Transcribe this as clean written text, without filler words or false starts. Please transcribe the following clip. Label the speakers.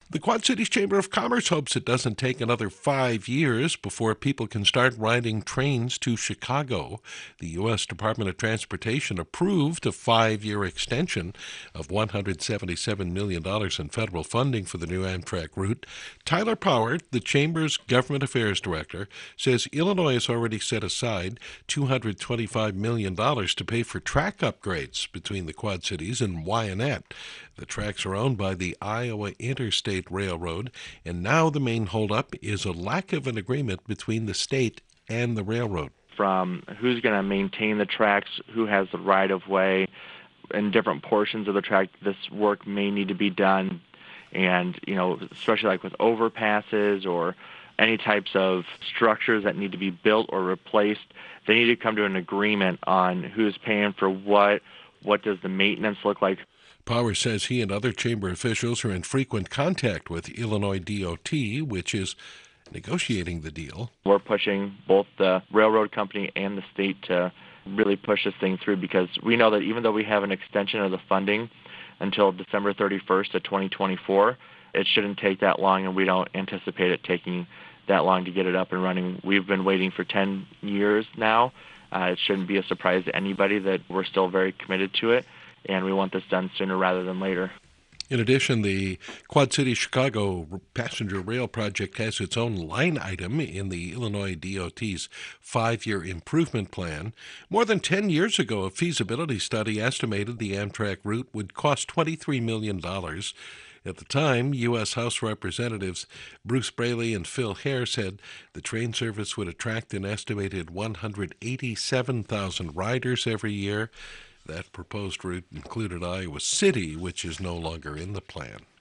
Speaker 1: The Quad Cities Chamber of Commerce hopes it doesn't take another 5 years before people can start riding trains to Chicago. The U.S. Department of Transportation approved a 5-year extension of $177 million in federal funding for the new Amtrak route. Tyler Power, the Chamber's Government Affairs Director, says Illinois has already set aside $225 million to pay for track upgrades between the Quad Cities and Wyanett. The tracks are owned by the Iowa Interstate Railroad, and now the main holdup is a lack of an agreement between the state and the railroad.
Speaker 2: From who's going to maintain the tracks, who has the right-of-way, in different portions of the track, this work may need to be done. And, especially like with overpasses or any types of structures that need to be built or replaced, they need to come to an agreement on who's paying for what does the maintenance look like.
Speaker 1: Power says he and other chamber officials are in frequent contact with Illinois DOT, which is negotiating the deal.
Speaker 2: We're pushing both the railroad company and the state to really push this thing through, because we know that even though we have an extension of the funding until December 31st of 2024, it shouldn't take that long, and we don't anticipate it taking that long to get it up and running. We've been waiting for 10 years now. It shouldn't be a surprise to anybody that we're still very committed to it, and we want this done sooner rather than later.
Speaker 1: In addition, the Quad City Chicago Passenger Rail Project has its own line item in the Illinois DOT's 5-year improvement plan. More than 10 years ago, a feasibility study estimated the Amtrak route would cost $23 million. At the time, U.S. House Representatives Bruce Braley and Phil Hare said the train service would attract an estimated 187,000 riders every year. That proposed route included Iowa City, which is no longer in the plan.